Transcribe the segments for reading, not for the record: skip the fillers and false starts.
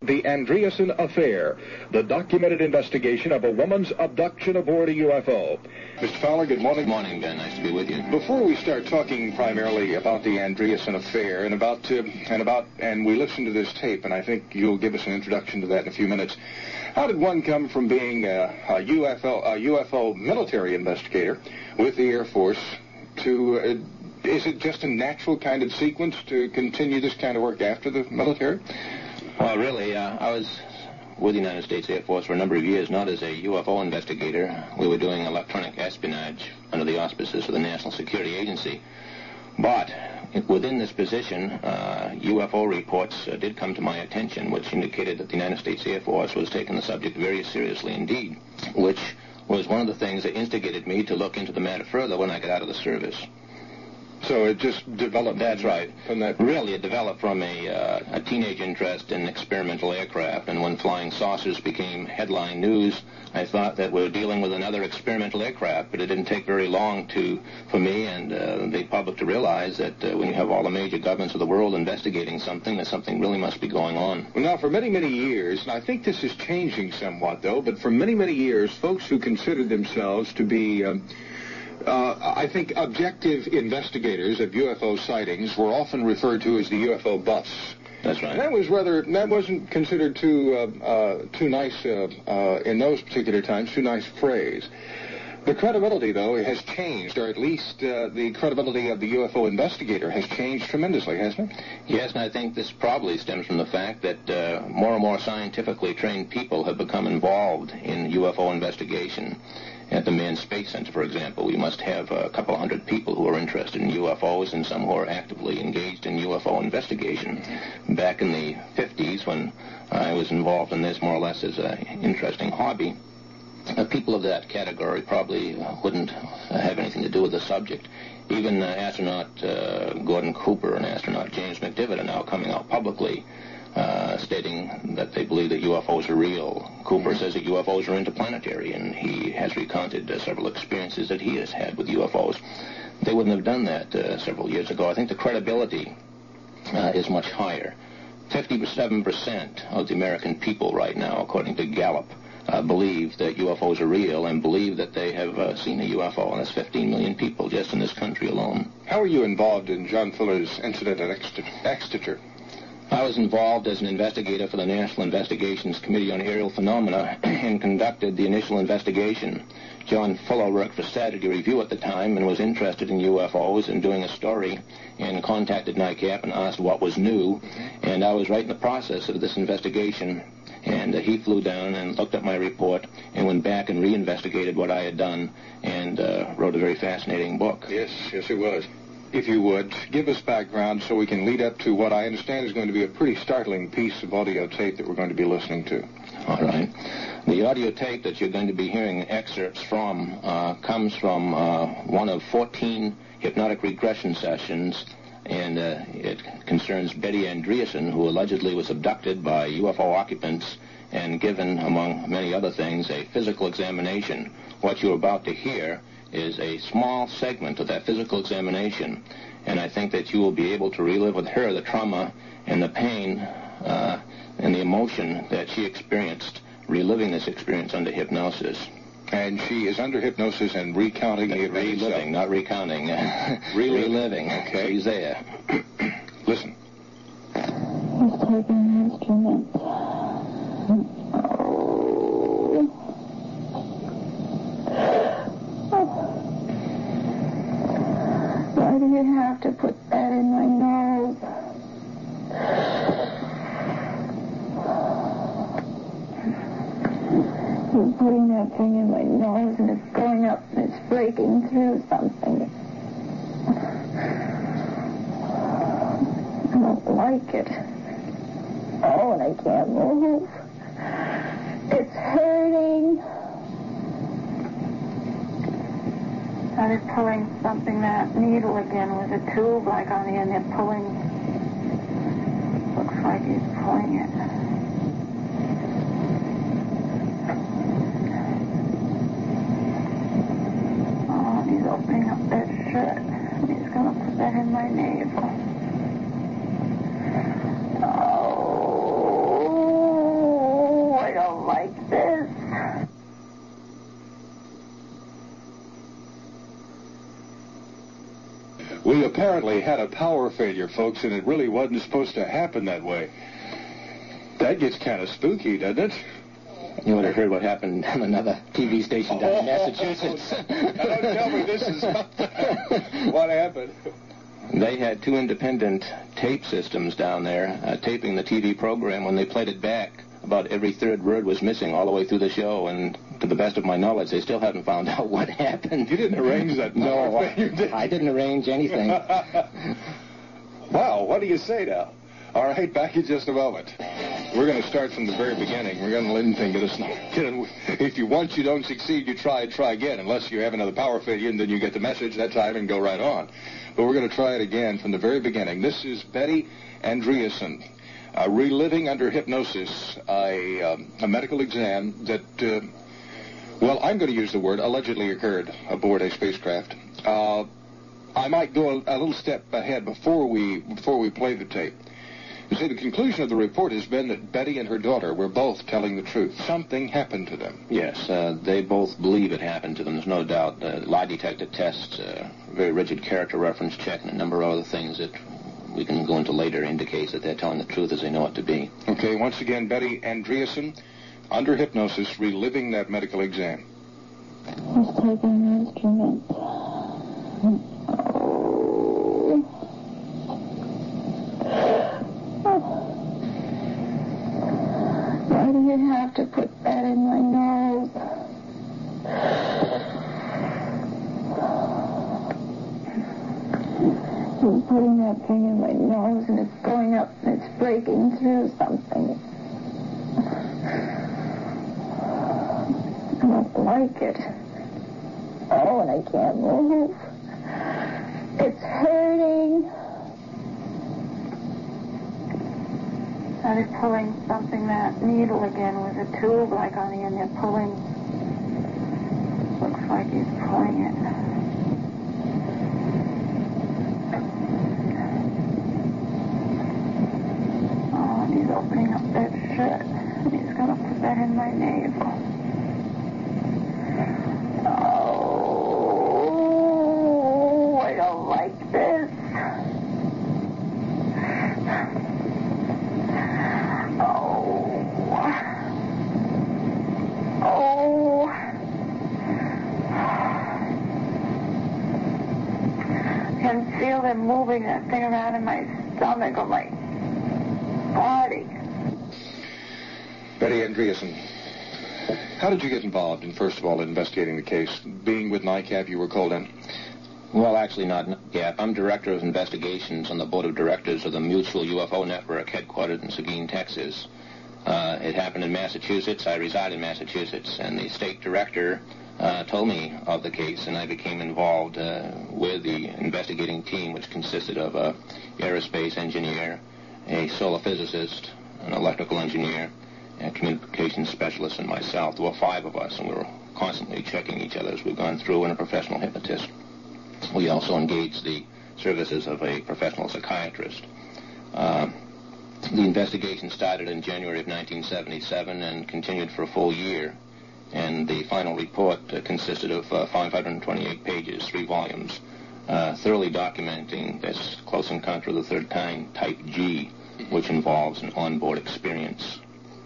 The Andreasen Affair, the documented investigation of a woman's abduction aboard a UFO. Mr. Fowler, good morning. Good morning, Ben. Nice to be with you. Before we start talking primarily about the Andreasen Affair and we listen to this tape, and I think you'll give us an introduction to that in a few minutes. How did one come from being a UFO military investigator with the Air Force to, is it just a natural kind of sequence to continue this kind of work after the military? Well, really, I was with the United States Air Force for a number of years, not as a UFO investigator. We were doing electronic espionage under the auspices of the National Security Agency. But within this position, UFO reports did come to my attention, which indicated that the United States Air Force was taking the subject very seriously indeed, which was one of the things that instigated me to look into the matter further when I got out of the service. So it just developed. That's right. From that. Really, it developed from a teenage interest in experimental aircraft, and when flying saucers became headline news, I thought that we're dealing with another experimental aircraft. But it didn't take very long for me and the public to realize that when you have all the major governments of the world investigating something, that something really must be going on. Well, now, for many, many years, and I think this is changing somewhat, though, but for many, many years, folks who considered themselves to be I think objective investigators of UFO sightings were often referred to as the UFO buffs. That's right. And that wasn't considered too nice in those particular times, too nice phrase. The credibility, though, has changed, or at least the credibility of the UFO investigator has changed tremendously, hasn't it? Yes, and I think this probably stems from the fact that more and more scientifically trained people have become involved in UFO investigation. At the Manned Space Center, for example, we must have a couple hundred people who are interested in UFOs and some who are actively engaged in UFO investigation. Back in the 50s, when I was involved in this more or less as an interesting hobby, people of that category probably wouldn't have anything to do with the subject. Even astronaut Gordon Cooper and astronaut James McDivitt are now coming out publicly stating that they believe that UFOs are real. Cooper says that UFOs are interplanetary, and he has recounted several experiences that he has had with UFOs. They wouldn't have done that several years ago. I think the credibility is much higher. 57% of the American people right now, according to Gallup, believe that UFOs are real and believe that they have seen a UFO, and that's 15 million people just in this country alone. How are you involved in John Fuller's incident at Exeter? I was involved as an investigator for the National Investigations Committee on Aerial Phenomena and conducted the initial investigation. John Fuller worked for Saturday Review at the time and was interested in UFOs and doing a story, and contacted NICAP and asked what was new. And I was right in the process of this investigation, and he flew down and looked at my report and went back and reinvestigated what I had done and wrote a very fascinating book. Yes, it was. If you would, give us background so we can lead up to what I understand is going to be a pretty startling piece of audio tape that we're going to be listening to. All right. The audio tape that you're going to be hearing excerpts from comes from one of 14 hypnotic regression sessions, and it concerns Betty Andreasen, who allegedly was abducted by UFO occupants and given, among many other things, a physical examination. What you're about to hear is a small segment of that physical examination, and I think that you will be able to relive with her the trauma and the pain and the emotion that she experienced reliving this experience under hypnosis. And she is under hypnosis and recounting it. Reliving, not recounting. Reliving. Okay. She's there. Listen. He's taking instruments. Why do you have to put that in my nose? You're putting that thing in my nose and it's going up and it's breaking through something. I don't like it. Oh, and I can't move. It's hurting. Now they're pulling something, that needle again with a tube like on the end. They're pulling. Looks like he's pulling it. Oh, and he's opening up that shirt. And he's going to put that in my navel. Oh. We apparently had a power failure, folks, and it really wasn't supposed to happen that way. That gets kind of spooky, doesn't it? You would have heard what happened on another TV station down in Massachusetts. Don't tell me this is what happened. They had two independent tape systems down there taping the TV program. When they played it back, about every third word was missing all the way through the show, and to the best of my knowledge, they still haven't found out what happened. You didn't arrange that? No, I didn't arrange anything. Wow, what do you say now? All right, back in just a moment. We're going to start from the very beginning. We're going to let anything get us. If you once you don't succeed, you try again. Unless you have another power failure, and then you get the message that time and go right on. But we're going to try it again from the very beginning. This is Betty Andreasson, reliving under hypnosis a medical exam that, well, I'm going to use the word allegedly occurred aboard a spacecraft. I might go a little step ahead before we play the tape. You see, the conclusion of the report has been that Betty and her daughter were both telling the truth. Something happened to them. Yes, they both believe it happened to them. There's no doubt. Lie detector tests, very rigid character reference check, and a number of other things that we can go into later indicates that they're telling the truth as they know it to be. Okay, once again, Betty Andreasson, under hypnosis, reliving that medical exam. He's taking an instrument. Why do you have to put that in my nose? He's putting that thing in my nose, and it's going up, and it's breaking through something. I don't like it. Oh, and I can't move. It's hurting. Started pulling something, that needle again with a tube like on the end. They're pulling. Looks like he's pulling it. Oh, and he's opening up that shirt. And he's going to put that in my navel. Oh, I don't like this. I can feel them moving that thing around in my stomach or my body. Betty Andreasson, how did you get involved in, first of all, investigating the case? Being with NICAP, you were called in? Well, actually not NICAP. I'm director of investigations on the board of directors of the Mutual UFO Network, headquartered in Seguin, Texas. It happened in Massachusetts. I reside in Massachusetts, and the state director told me of the case, and I became involved with the investigating team, which consisted of an aerospace engineer, a solar physicist, an electrical engineer, a communications specialist, and myself. There were 5 of us, and we were constantly checking each other as we've gone through, and a professional hypnotist. We also engaged the services of a professional psychiatrist. The investigation started in January of 1977 and continued for a full year. And the final report consisted of 528 pages, 3 volumes, thoroughly documenting this close encounter of the third kind, Type G, which involves an onboard experience.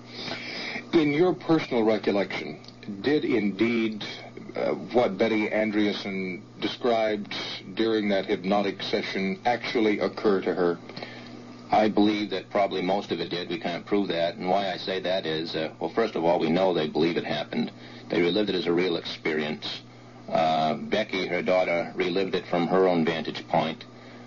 In your personal recollection, did indeed what Betty Andreasson described during that hypnotic session actually occur to her? I believe that probably most of it did. We can't prove that. And why I say that is, well, first of all, we know they believe it happened. They relived it as a real experience. Becky, her daughter, relived it from her own vantage point.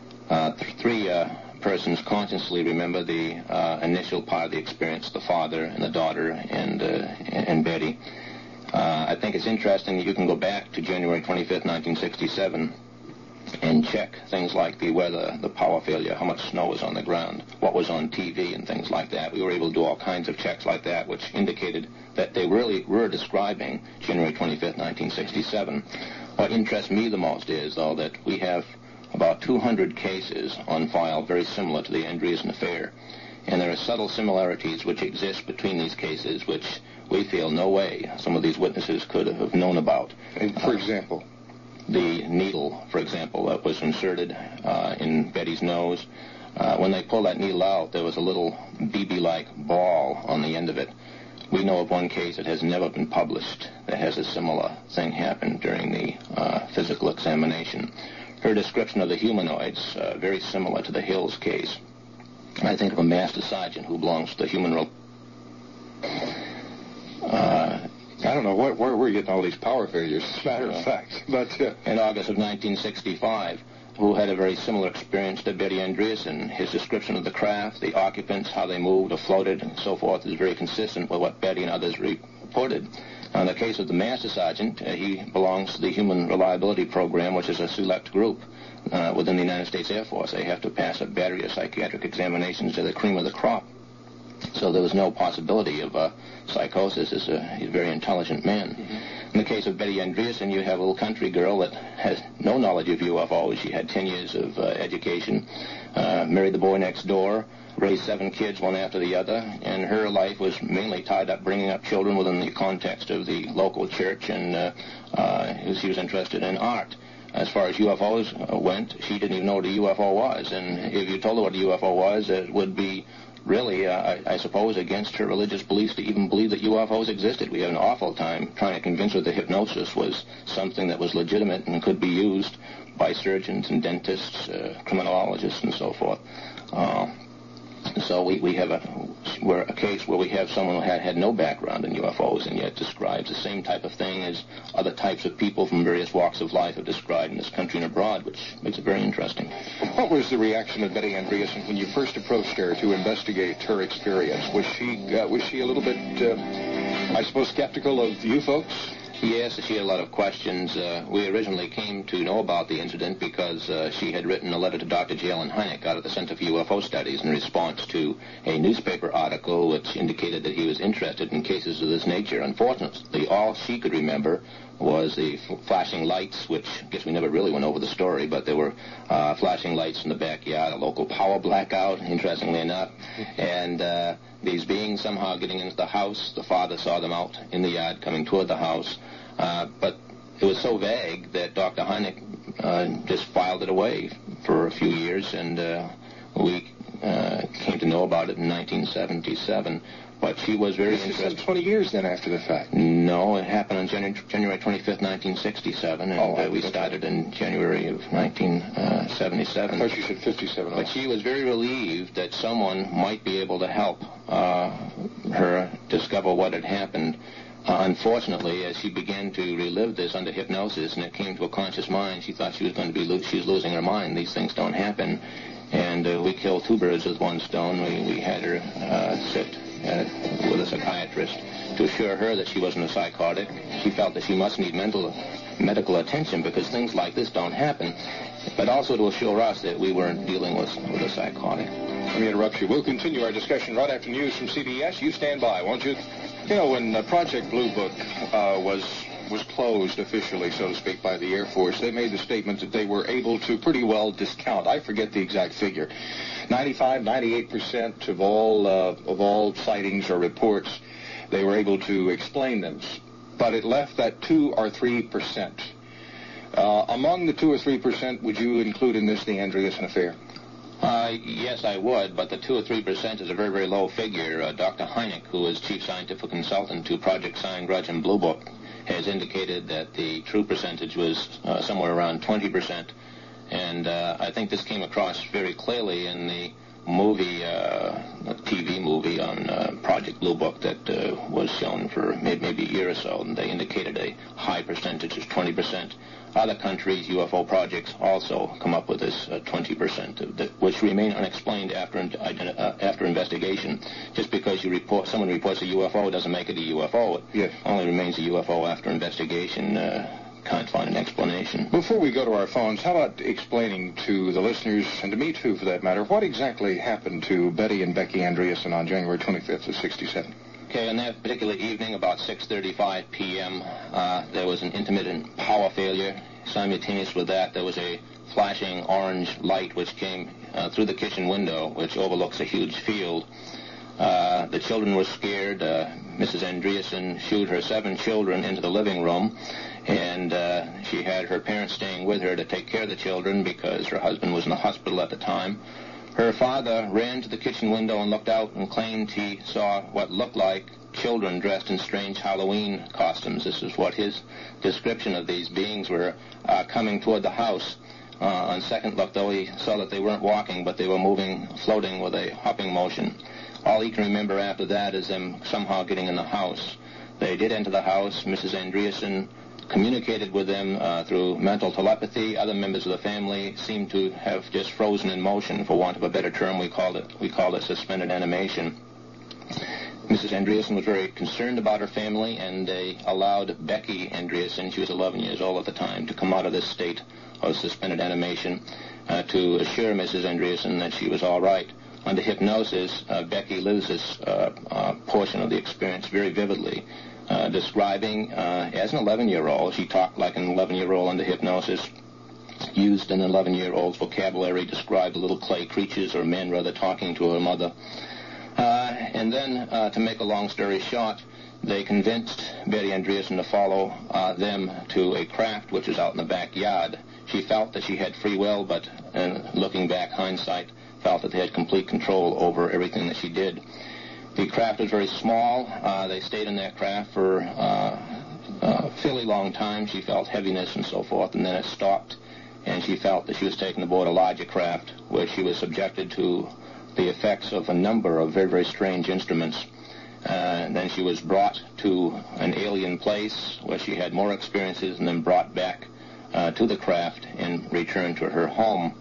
3 persons consciously remember the initial part of the experience, the father and the daughter and Betty. I think it's interesting that you can go back to January 25th, 1967, and check things like the weather, the power failure, how much snow was on the ground, what was on TV, and things like that. We were able to do all kinds of checks like that, which indicated that they really were describing January 25th, 1967. What interests me the most is, though, that we have about 200 cases on file very similar to the Andreasson affair. And there are subtle similarities which exist between these cases, which we feel no way some of these witnesses could have known about. And for example? the needle, for example, that was inserted in Betty's nose. When they pulled that needle out, there was a little BB-like ball on the end of it. We know of one case that has never been published that has a similar thing happen during the physical examination. Her description of the humanoids, very similar to the Hills case. I think of a master sergeant who belongs to the human... I don't know where we're getting all these power failures, as a matter of fact. But in August of 1965, who had a very similar experience to Betty Andreasson. His description of the craft, the occupants, how they moved or floated, and so forth, is very consistent with what Betty and others reported. In the case of the Master Sergeant, he belongs to the Human Reliability Program, which is a select group within the United States Air Force. They have to pass a battery of psychiatric examinations to the cream of the crop. So there was no possibility of psychosis. He's a very intelligent man. Mm-hmm. In the case of Betty Andreasson, you have a little country girl that has no knowledge of UFOs. She had 10 years of education, married the boy next door, raised 7 kids, one after the other, and her life was mainly tied up bringing up children within the context of the local church, and she was interested in art. As far as UFOs went, she didn't even know what a UFO was, and if you told her what a UFO was, it would be really, I suppose, against her religious beliefs to even believe that UFOs existed. We had an awful time trying to convince her that hypnosis was something that was legitimate and could be used by surgeons and dentists, criminologists, and so forth. So we have a case where we have someone who had no background in UFOs and yet describes the same type of thing as other types of people from various walks of life have described in this country and abroad, which makes it very interesting. What was the reaction of Betty Andreasson when you first approached her to investigate her experience? Was she a little bit, I suppose, skeptical of you folks? Yes, she had a lot of questions. We originally came to know about the incident because she had written a letter to Dr. J. Allen Hynek out of the Center for UFO Studies in response to a newspaper article which indicated that he was interested in cases of this nature. Unfortunately, all she could remember was the flashing lights, which I guess we never really went over the story, but there were flashing lights in the backyard, a local power blackout, interestingly enough, and these beings somehow getting into the house. The father saw them out in the yard coming toward the house, but it was so vague that Dr. Hynek just filed it away for a few years, and we came to know about it in 1977. But she was very interested. 20 years then after the fact? No, it happened on January 25th, 1967, and we started in January of 1977. I thought you said 57. But she was very relieved that someone might be able to help her discover what had happened. Unfortunately, as she began to relive this under hypnosis and it came to a conscious mind, she thought she was going to be she was losing her mind. These things don't happen. And we killed 2 birds with one stone. We had her sit with a psychiatrist to assure her that she wasn't a psychotic. She felt that she must need medical attention because things like this don't happen, but also to assure us that we weren't dealing with a psychotic. Let me interrupt you. We'll continue our discussion right after news from CBS. You stand by, won't you? You know, when Project Blue Book was closed officially, so to speak, by the Air Force, they made the statement that they were able to pretty well discount. I forget the exact figure. 98% of all sightings or reports, they were able to explain them. But it left that 2 or 3%. Among the 2 or 3%, would you include in this the Andreasson affair? Yes, I would, but the 2 or 3% is a very, very low figure. Dr. Hynek, who is chief scientific consultant to Project Sign, Grudge, and Blue Book, has indicated that the true percentage was somewhere around 20%. And I think this came across very clearly in the movie, TV movie on Project Blue Book that was shown for maybe a year or so, and they indicated a high percentage of 20%. Other countries' UFO projects also come up with this 20%, which remain unexplained after investigation. Just because someone reports a UFO doesn't make it a UFO. Yes. It only remains a UFO after investigation. Can't find an explanation. Before we go to our phones, how about explaining to the listeners, and to me too for that matter, what exactly happened to Betty and Becky Andreasson on January 25th of 67? Okay, on that particular evening, about 6:35 p.m., there was an intermittent power failure. Simultaneous with that, there was a flashing orange light which came through the kitchen window, which overlooks a huge field. The children were scared. Mrs. Andreasen shooed her 7 children into the living room, and she had her parents staying with her to take care of the children because her husband was in the hospital at the time. Her father ran to the kitchen window and looked out and claimed he saw what looked like children dressed in strange Halloween costumes. This is what his description of these beings were, coming toward the house. On second look, though, he saw that they weren't walking, but they were moving, floating with a hopping motion. All he can remember after that is them somehow getting in the house. They did enter the house. Mrs. Andreasen communicated with them through mental telepathy. Other members of the family seemed to have just frozen in motion, for want of a better term. We called it suspended animation. Mrs. Andreasen was very concerned about her family, and they allowed Becky Andreasen, she was 11 years old at the time, to come out of this state of suspended animation to assure Mrs. Andreasen that she was all right. Under hypnosis, Becky lives this portion of the experience very vividly, describing, as an 11-year-old, she talked like an 11-year-old under hypnosis, used an 11-year-old's vocabulary, described little clay creatures, or men rather, talking to her mother. And then, to make a long story short, they convinced Betty Andreasen to follow them to a craft which was out in the backyard. She felt that she had free will, but looking back, hindsight, felt that they had complete control over everything that she did. The craft was very small. They stayed in that craft for a fairly long time. She felt heaviness and so forth, and then it stopped, and she felt that she was taken aboard a larger craft where she was subjected to the effects of a number of very, very strange instruments. And then she was brought to an alien place where she had more experiences, and then brought back to the craft and returned to her home.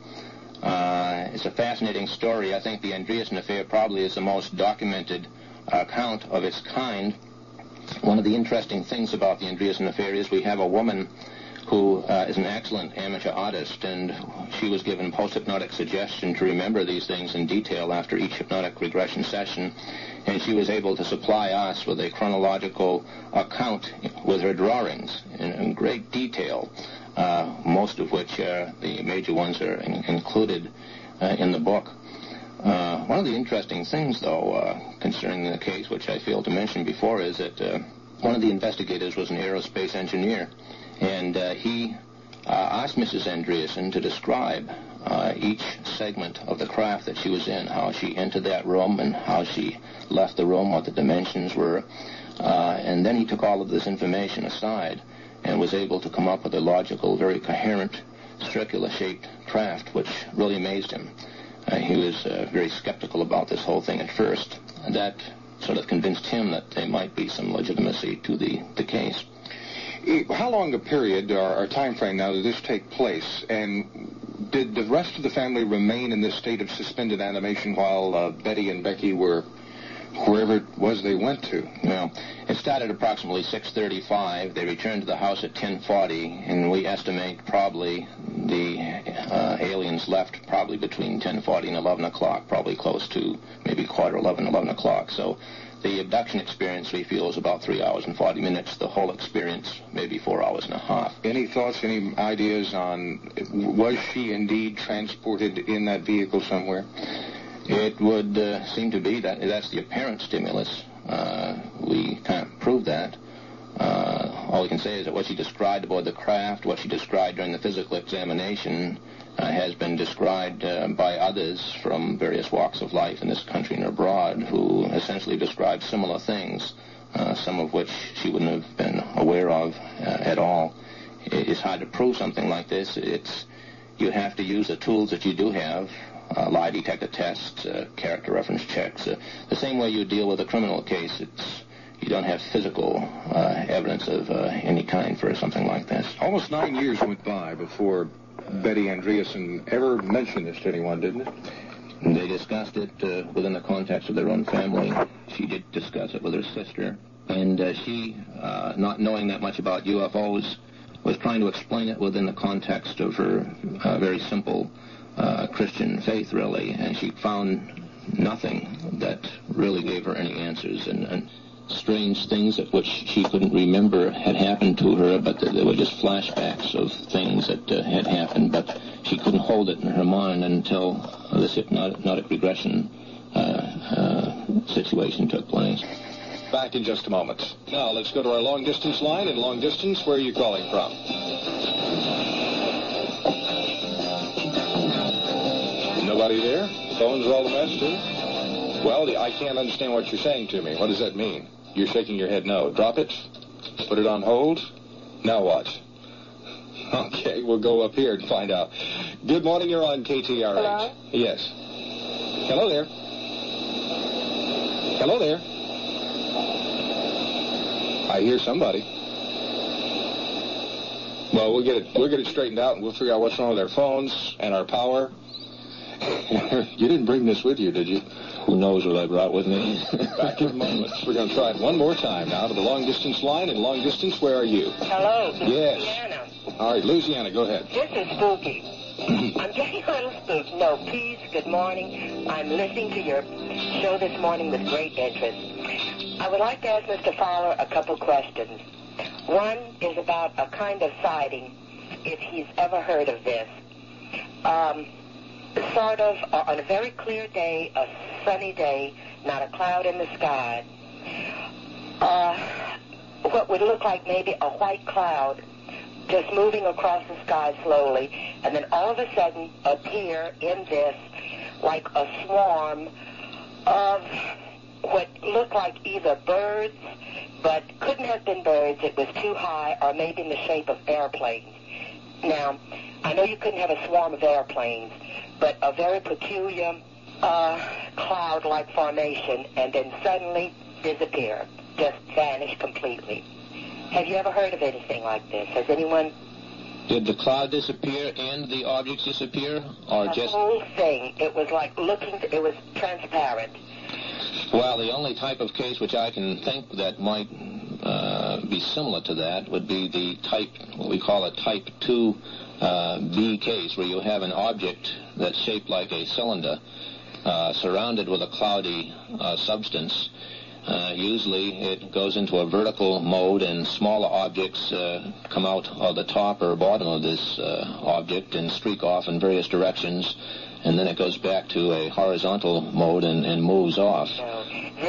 It's a fascinating story. I think the Andreasen affair probably is the most documented account of its kind. One of the interesting things about the Andreasen affair is we have a woman who is an excellent amateur artist, and she was given post-hypnotic suggestion to remember these things in detail after each hypnotic regression session, and she was able to supply us with a chronological account with her drawings in great detail, most of which, the major ones, are included in the book. One of the interesting things, though, concerning the case, which I failed to mention before, is that one of the investigators was an aerospace engineer, and he asked Mrs. Andreasen to describe each segment of the craft that she was in, how she entered that room and how she left the room, what the dimensions were. And then he took all of this information aside and was able to come up with a logical, very coherent, circular-shaped craft, which really amazed him. He was very skeptical about this whole thing at first. And that sort of convinced him that there might be some legitimacy to the case. How long a period or time frame now did this take place? And did the rest of the family remain in this state of suspended animation while Betty and Becky were wherever it was they went to? Well, it started approximately 6:35. They returned to the house at 10:40, and we estimate probably the aliens left probably between 10:40 and 11 o'clock, probably close to maybe quarter 11, 11 o'clock. So the abduction experience, we feel, is about 3 hours and 40 minutes. The whole experience, maybe 4 hours and a half. Any thoughts, any ideas on, was she indeed transported in that vehicle somewhere? It would seem to be that's the apparent stimulus. We can't prove that. All we can say is that what she described aboard the craft, what she described during the physical examination, has been described by others from various walks of life in this country and abroad who essentially described similar things, some of which she wouldn't have been aware of at all. It's hard to prove something like this. You have to use the tools that you do have, lie detector tests, character reference checks. The same way you deal with a criminal case, you don't have physical evidence of any kind for something like this. Almost 9 years went by before Betty Andreasen ever mentioned this to anyone, didn't it? They discussed it within the context of their own family. She did discuss it with her sister. And she, not knowing that much about UFOs, was trying to explain it within the context of her very simple Christian faith, really. And she found nothing that really gave her any answers. And strange things of which she couldn't remember had happened to her, but they were just flashbacks of things that had happened, but she couldn't hold it in her mind until this hypnotic regression situation took place. Back in just a moment. Now, let's go to our long-distance line. In long distance, where are you calling from? Nobody there? Phone's all a mess, too? Well, I can't understand what you're saying to me. What does that mean? You're shaking your head no. Drop it. Put it on hold. Now what? Okay, we'll go up here and find out. Good morning, you're on KTRH. Hello? Yes. Hello there. Hello there. I hear somebody. Well, we'll get it straightened out, and we'll figure out what's wrong with their phones and our power. You didn't bring this with you, did you? Who knows what I brought with me? Back in moments. We're going to try it one more time now to the long-distance line. In long distance, where are you? Hello, Yes. Louisiana. All right, Louisiana, go ahead. This is spooky. I'm getting a little spooked. No, peace, good morning. I'm listening to your show this morning with great interest. I would like to ask Mr. Fowler a couple questions. One is about a kind of sighting, if he's ever heard of this. Sort of on a very clear day, a sunny day, not a cloud in the sky, what would look like maybe a white cloud just moving across the sky slowly, and then all of a sudden appear in this like a swarm of what looked like either birds, but couldn't have been birds. It was too high, or maybe in the shape of airplanes. Now, I know you couldn't have a swarm of airplanes, but a very peculiar cloud-like formation, and then suddenly disappear, just vanish completely. Have you ever heard of anything like this? Has anyone... Did the cloud disappear and the objects disappear, or the just... The whole thing. It was like it was transparent. Well, the only type of case which I can think that might be similar to that would be the type, what we call a type 2B case, where you have an object that's shaped like a cylinder, surrounded with a cloudy substance. Usually it goes into a vertical mode, and smaller objects come out of the top or bottom of this object and streak off in various directions, and then it goes back to a horizontal mode and moves off. No,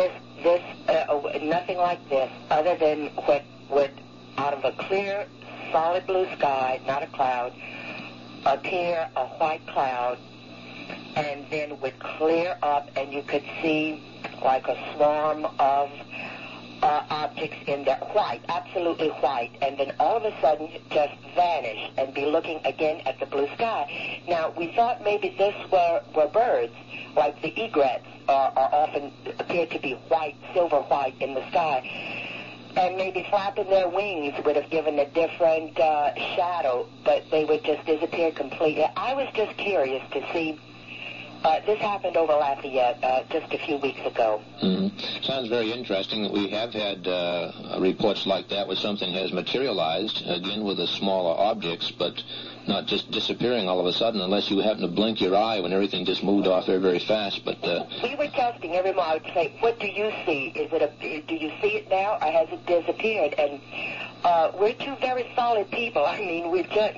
nothing like this, other than what would, out of a clear, solid blue sky, not a cloud, appear a white cloud, and then would clear up, and you could see like a swarm of objects in there, white, absolutely white, and then all of a sudden just vanish and be looking again at the blue sky. Now, we thought maybe this were birds, like the egrets are often appear to be white, silver white in the sky, and maybe flapping their wings would have given a different shadow, but they would just disappear completely. I was just curious to see. This happened over Lafayette just a few weeks ago. Mm-hmm. Sounds very interesting. We have had reports like that where something has materialized, again with the smaller objects, but not just disappearing all of a sudden unless you happen to blink your eye when everything just moved off very, very fast. But we were testing every morning. I would say, what do you see? Do you see it now, or has it disappeared? And we're two very solid people. I mean, we've just,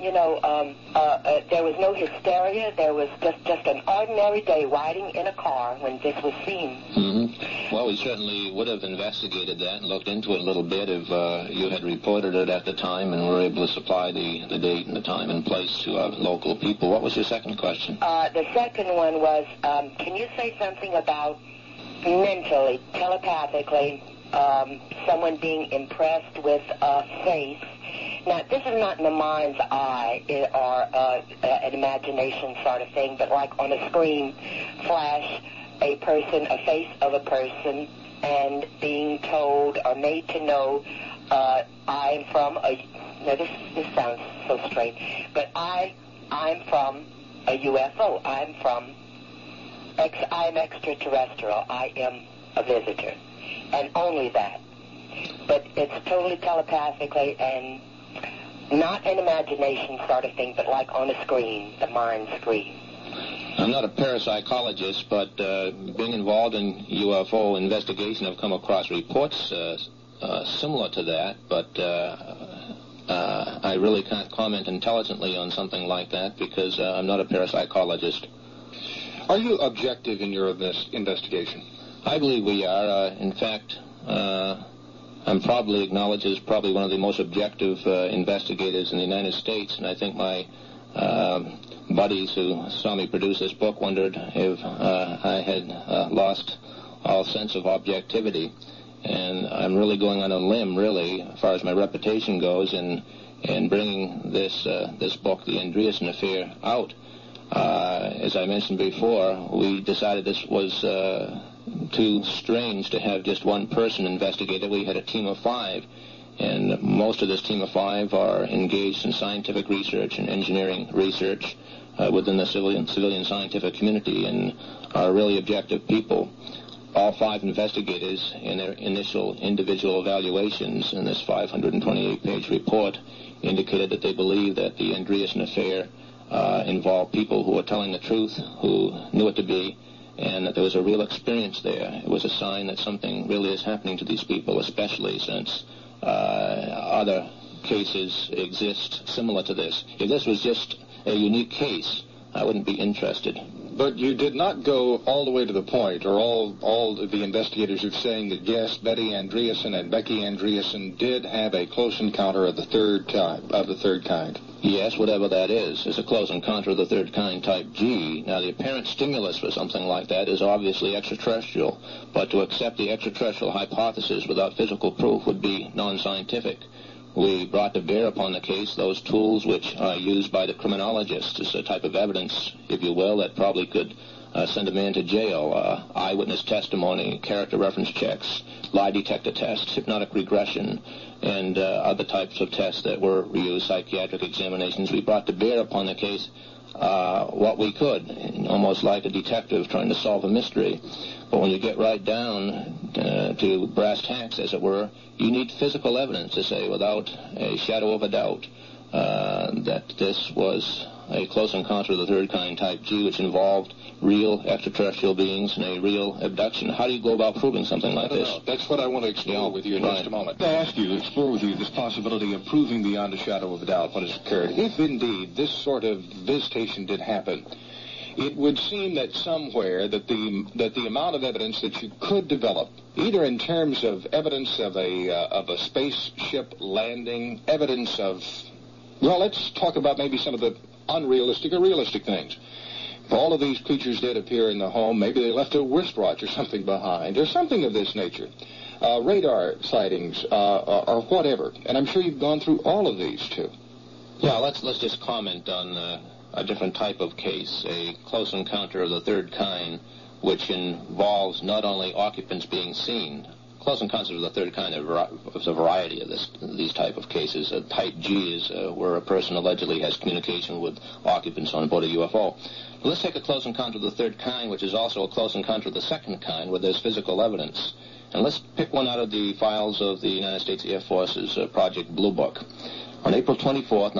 there was no hysteria. There was just an ordinary day riding in a car when this was seen. Mm-hmm. Well, we certainly would have investigated that and looked into it a little bit if you had reported it at the time and were able to supply the date and the time and place to local people. What was your second question? The second one was, can you say something about mentally, telepathically, someone being impressed with a face? Now, this is not in the mind's eye or an imagination sort of thing, but like on a screen flash a face of a person, and being told or made to know, I'm from a... Now, this sounds so strange, but I'm from a UFO. I'm extraterrestrial. I am a visitor. And only that. But it's totally telepathically and not an imagination sort of thing, but like on a screen, the mind screen. I'm not a parapsychologist, but being involved in UFO investigation, I've come across reports similar to that, but I really can't comment intelligently on something like that because I'm not a parapsychologist. Are you objective in your investigation? I believe we are. In fact, I'm probably acknowledged as probably one of the most objective investigators in the United States, and I think my buddies who saw me produce this book wondered if I had lost all sense of objectivity. And I'm really going on a limb, really, as far as my reputation goes, in bringing this book, The Andreessen Affair, out. As I mentioned before, we decided this was too strange to have just one person investigate it. We had a team of 5, and most of this team of 5 are engaged in scientific research and engineering research within the civilian scientific community, and are really objective people. All 5 investigators, in their initial individual evaluations in this 528-page report, indicated that they believe that the Andreessen Affair involved people who were telling the truth, who knew it to be, and that there was a real experience there. It was a sign that something really is happening to these people, especially since other cases exist similar to this. If this was just a unique case, I wouldn't be interested. But you did not go all the way to the point, or all of the investigators are saying that, yes, Betty Andreessen and Becky Andreessen did have a close encounter of the third kind. Yes, whatever that is. It's a close encounter of the third kind, type G. Now, the apparent stimulus for something like that is obviously extraterrestrial, but to accept the extraterrestrial hypothesis without physical proof would be non-scientific. We brought to bear upon the case those tools which are used by the criminologists as a type of evidence, if you will, that probably could send a man to jail. Eyewitness testimony, character reference checks, lie detector tests, hypnotic regression, and other types of tests that were used, psychiatric examinations. We brought to bear upon the case what we could, almost like a detective trying to solve a mystery. But when you get right down to brass tacks, as it were, you need physical evidence to say without a shadow of a doubt that this was a close encounter of the third kind, type G, which involved real extraterrestrial beings and a real abduction. How do you go about proving something like this? That's what I want to explore with you in just a moment. I ask you to explore with you this possibility of proving beyond a shadow of a doubt what has occurred. If indeed this sort of visitation did happen, it would seem that somewhere that the amount of evidence that you could develop, either in terms of evidence of a spaceship landing, evidence of, well, let's talk about maybe some of the unrealistic or realistic things. If all of these creatures did appear in the home, maybe they left a wristwatch or something behind, or something of this nature. Radar sightings, or whatever. And I'm sure you've gone through all of these, too. Yeah, let's just comment on a different type of case, a close encounter of the third kind, which involves not only occupants being seen. Close encounters of the third kind is a variety of these type of cases. Type G is where a person allegedly has communication with occupants on board a UFO. But let's take a close encounter of the third kind, which is also a close encounter of the second kind, where there's physical evidence. And let's pick one out of the files of the United States Air Force's Project Blue Book. On April 24th,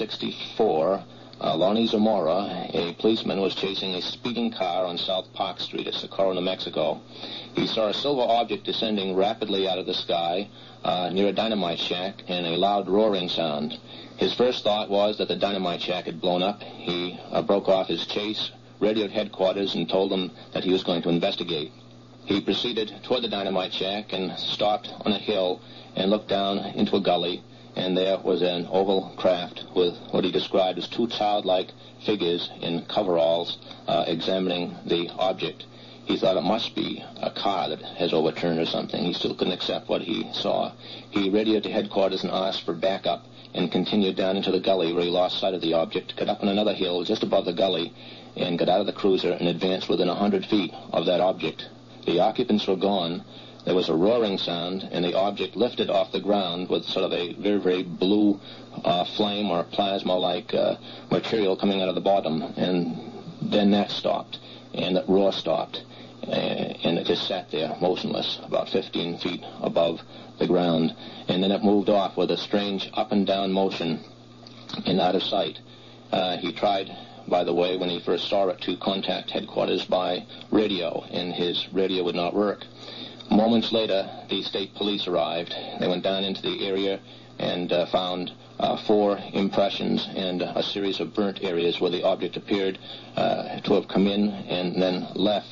1964, Lonnie Zamora, a policeman, was chasing a speeding car on South Park Street at Socorro, New Mexico. He saw a silver object descending rapidly out of the sky near a dynamite shack and a loud roaring sound. His first thought was that the dynamite shack had blown up. He broke off his chase, radioed headquarters, and told them that he was going to investigate. He proceeded toward the dynamite shack and stopped on a hill and looked down into a gully. And there was an oval craft with what he described as 2 childlike figures in coveralls examining the object. He thought it must be a car that has overturned or something. He still couldn't accept what he saw. He radioed to headquarters and asked for backup and continued down into the gully where he lost sight of the object, got up on another hill just above the gully, and got out of the cruiser and advanced within 100 feet of that object. The occupants were gone. There was a roaring sound, and the object lifted off the ground with sort of a very, very blue flame or plasma-like material coming out of the bottom. And then that stopped, and the roar stopped, and it just sat there motionless, about 15 feet above the ground. And then it moved off with a strange up-and-down motion and out of sight. He tried, by the way, when he first saw it, to contact headquarters by radio, and his radio would not work. Moments later, the state police arrived. They went down into the area and found 4 impressions and a series of burnt areas where the object appeared to have come in and then left.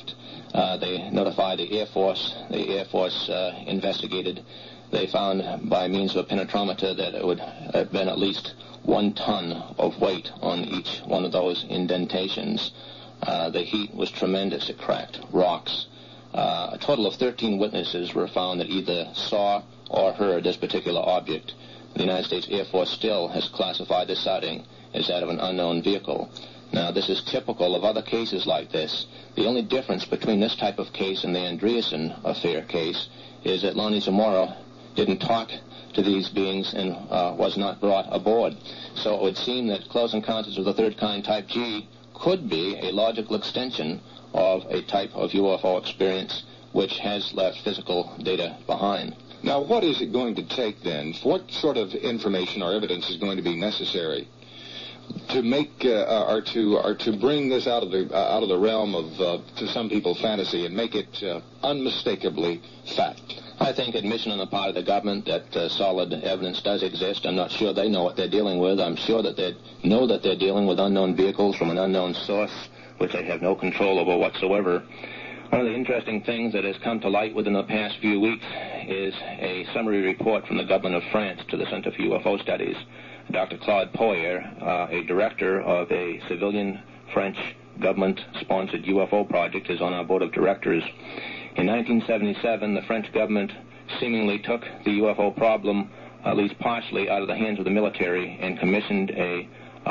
They notified the Air Force. The Air Force investigated. They found by means of a penetrometer that it would have been at least 1 ton of weight on each one of those indentations. The heat was tremendous. It cracked rocks. A total of 13 witnesses were found that either saw or heard this particular object. The United States Air Force still has classified this sighting as that of an unknown vehicle. Now, this is typical of other cases like this. The only difference between this type of case and the Andreasen affair case is that Lonnie Zamora didn't talk to these beings and was not brought aboard. So it would seem that Close Encounters of the Third Kind Type G could be a logical extension of a type of UFO experience which has left physical data behind. Now, what is it going to take then? What sort of information or evidence is going to be necessary to make or to bring this out of the realm of to some people fantasy and make it unmistakably fact? I think admission on the part of the government that solid evidence does exist. I'm not sure they know what they're dealing with. I'm sure that they know that they're dealing with unknown vehicles from an unknown source, which they have no control over whatsoever. One of the interesting things that has come to light within the past few weeks is a summary report from the government of France to the Center for UFO Studies. Dr. Claude Poyer, a director of a civilian French government-sponsored UFO project, is on our board of directors. In 1977, the French government seemingly took the UFO problem, at least partially, out of the hands of the military and commissioned a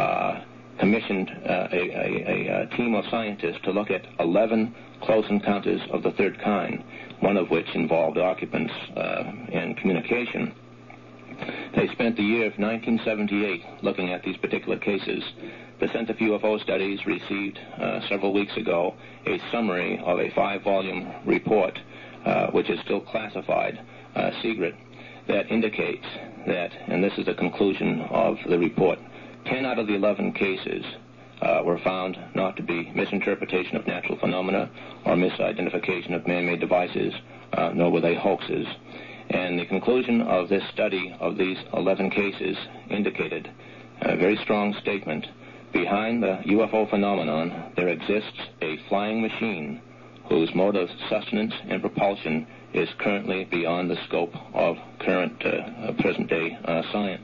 team of scientists to look at 11 close encounters of the third kind, one of which involved occupants and communication. They spent the year of 1978 looking at these particular cases. The Center for UFO Studies received several weeks ago a summary of a 5-volume report, which is still classified secret, that indicates that, and this is the conclusion of the report, 10 out of the 11 cases were found not to be misinterpretation of natural phenomena or misidentification of man-made devices, nor were they hoaxes. And the conclusion of this study of these 11 cases indicated a very strong statement. Behind the UFO phenomenon, there exists a flying machine whose mode of sustenance and propulsion is currently beyond the scope of current present-day science.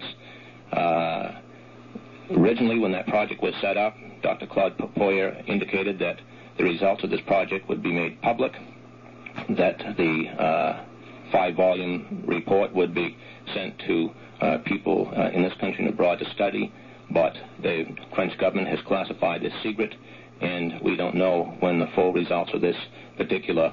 Originally, when that project was set up, Dr. Claude Poyer indicated that the results of this project would be made public, that the 5-volume report would be sent to people in this country and abroad to study, but the French government has classified this secret, and we don't know when the full results of this particular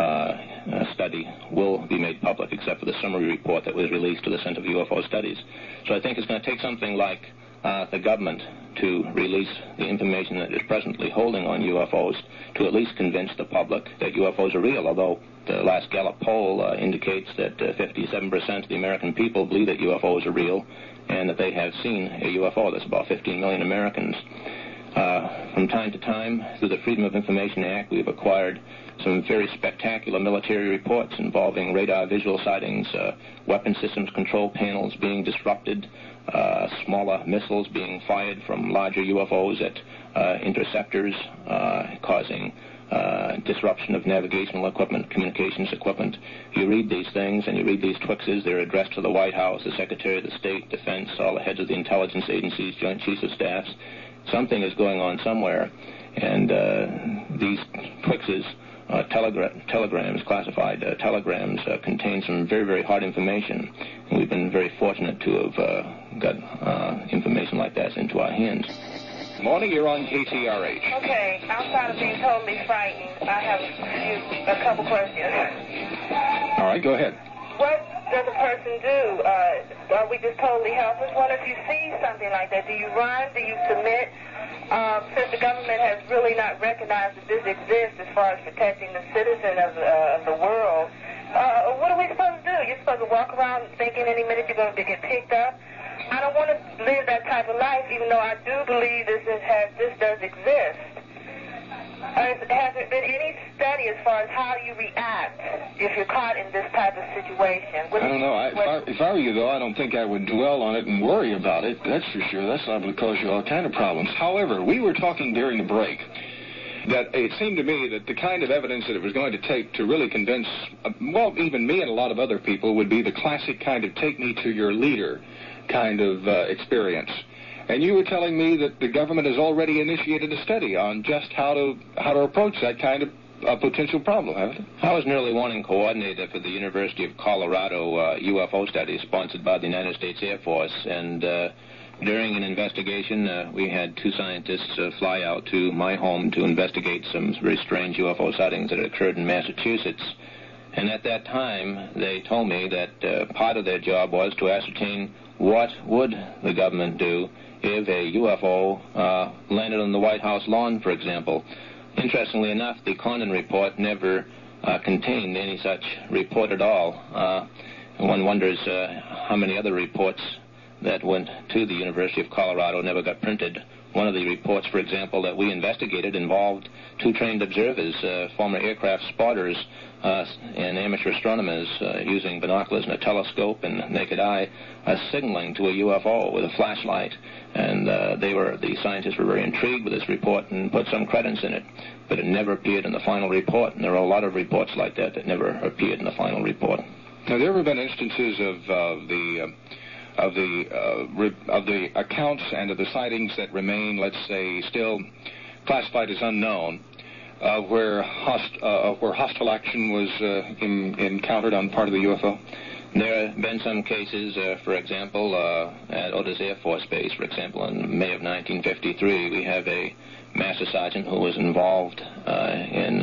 study will be made public, except for the summary report that was released to the Center for UFO Studies. So I think it's going to take something like the government to release the information that is presently holding on UFOs to at least convince the public that UFOs are real, although the last Gallup poll indicates that 57% of the American people believe that UFOs are real and that they have seen a UFO. That's about 15 million Americans. From time to time, through the Freedom of Information Act, we've acquired some very spectacular military reports involving radar visual sightings, weapon systems control panels being disrupted, smaller missiles being fired from larger UFOs at interceptors, causing disruption of navigational equipment, communications equipment. You read these things and you read these Twixes. They're addressed to the White House, the Secretary of the State, Defense, all the heads of the intelligence agencies, Joint Chiefs of Staffs. Something is going on somewhere, and these Twixes, telegrams, classified telegrams, contain some very, very hard information. And we've been very fortunate to have got information like that into our hands. Morning, you're on KTRH. Okay, outside of being totally frightened, I have a couple questions. All right, go ahead. What does a person do? Are we just totally helpless? What if you see something like that? Do you run? Do you submit? Since the government has really not recognized that this exists as far as protecting the citizen of the world, what are we supposed to do? You're supposed to walk around thinking any minute you're going to get picked up? I don't want to live that type of life, even though I do believe this does exist. Has there been any study as far as how you react if you're caught in this type of situation? I don't know. If I were you, though, I don't think I would dwell on it and worry about it. That's for sure. That's liable to cause you all kind of problems. However, we were talking during the break that it seemed to me that the kind of evidence that it was going to take to really convince, well, even me and a lot of other people, would be the classic kind of take me to your leader kind of experience. And you were telling me that the government has already initiated a study on just how to approach that kind of potential problem, haven't it? I was an early warning coordinator for the University of Colorado UFO study sponsored by the United States Air Force, and during an investigation, we had two scientists fly out to my home to investigate some very strange UFO sightings that had occurred in Massachusetts. And at that time, they told me that part of their job was to ascertain what would the government do if a UFO landed on the White House lawn, for example. Interestingly enough, the Condon report never contained any such report at all. And one wonders how many other reports that went to the University of Colorado never got printed. One of the reports, for example, that we investigated involved two trained observers, former aircraft spotters and amateur astronomers using binoculars and a telescope and naked eye, signaling to a UFO with a flashlight. And the scientists were very intrigued with this report and put some credence in it. But it never appeared in the final report, and there are a lot of reports like that that never appeared in the final report. Have there ever been instances of the accounts and of the sightings that remain, let's say, still classified as unknown, where hostile action was encountered on part of the UFO? There have been some cases, for example, at Otis Air Force Base, for example, in May of 1953, we have a master sergeant who was involved in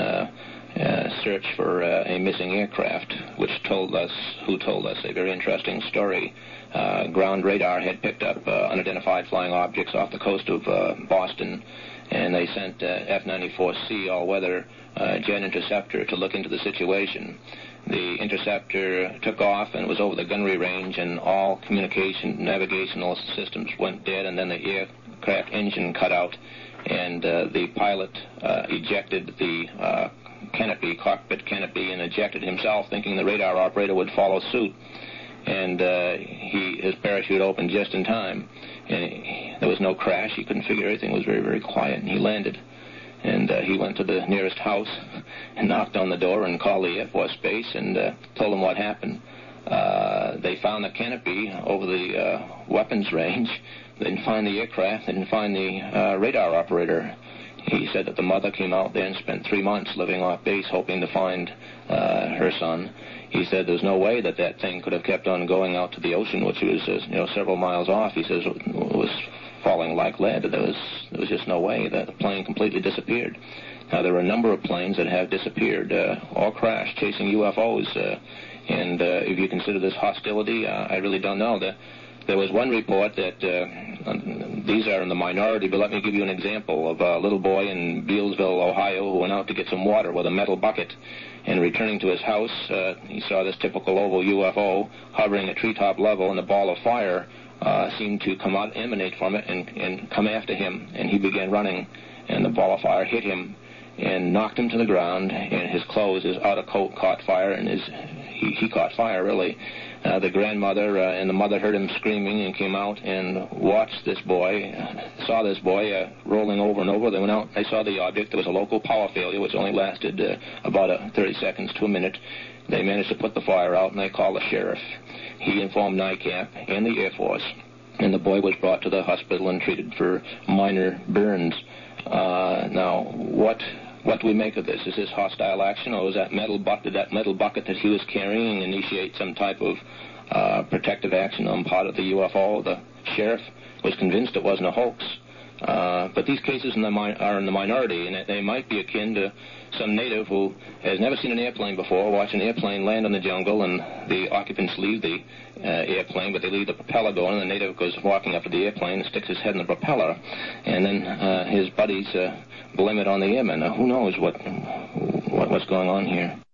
search for a missing aircraft, who told us a very interesting story. Ground radar had picked up unidentified flying objects off the coast of Boston, and they sent F-94C all-weather jet interceptor to look into the situation. The interceptor took off and was over the gunnery range, and all communication, navigational systems went dead, and then the aircraft engine cut out, and the pilot ejected the cockpit canopy, and ejected himself, thinking the radar operator would follow suit. And his parachute opened just in time, and there was no crash. He couldn't figure everything was very, very quiet, and he landed. And he went to the nearest house and knocked on the door and called the Air Force Base and told them what happened. They found the canopy over the weapons range. They didn't find the aircraft. They didn't find the radar operator. He said that the mother came out there and spent 3 months living off base hoping to find her son. He said there's no way that thing could have kept on going out to the ocean, which was several miles off. He says it was falling like lead. There was just no way. That the plane completely disappeared. Now, there are a number of planes that have disappeared or crashed chasing UFOs. And if you consider this hostility, I really don't know. There was one report that, these are in the minority, but let me give you an example of a little boy in Bealsville, Ohio, who went out to get some water with a metal bucket. And returning to his house, he saw this typical oval UFO hovering at treetop level, and a ball of fire seemed to emanate from it and come after him. And he began running, and the ball of fire hit him and knocked him to the ground, and his clothes, his outer coat caught fire, and he caught fire, really. The grandmother and the mother heard him screaming and came out and watched this boy, saw this boy rolling over and over. They went out, they saw the object. There was a local power failure, which only lasted about 30 seconds to a minute. They managed to put the fire out, and they called the sheriff. He informed NICAP and the Air Force, and the boy was brought to the hospital and treated for minor burns. Now, what do we make of this? Is this hostile action, or was that metal bucket that he was carrying initiate some type of protective action on part of the UFO? The sheriff was convinced it wasn't a hoax. But these cases are in the minority, and they might be akin to some native who has never seen an airplane before, watch an airplane land in the jungle, and the occupants leave the airplane, but they leave the propeller going, and the native goes walking up to the airplane and sticks his head in the propeller, and then his buddies blame it on the airman. Now, who knows what's going on here?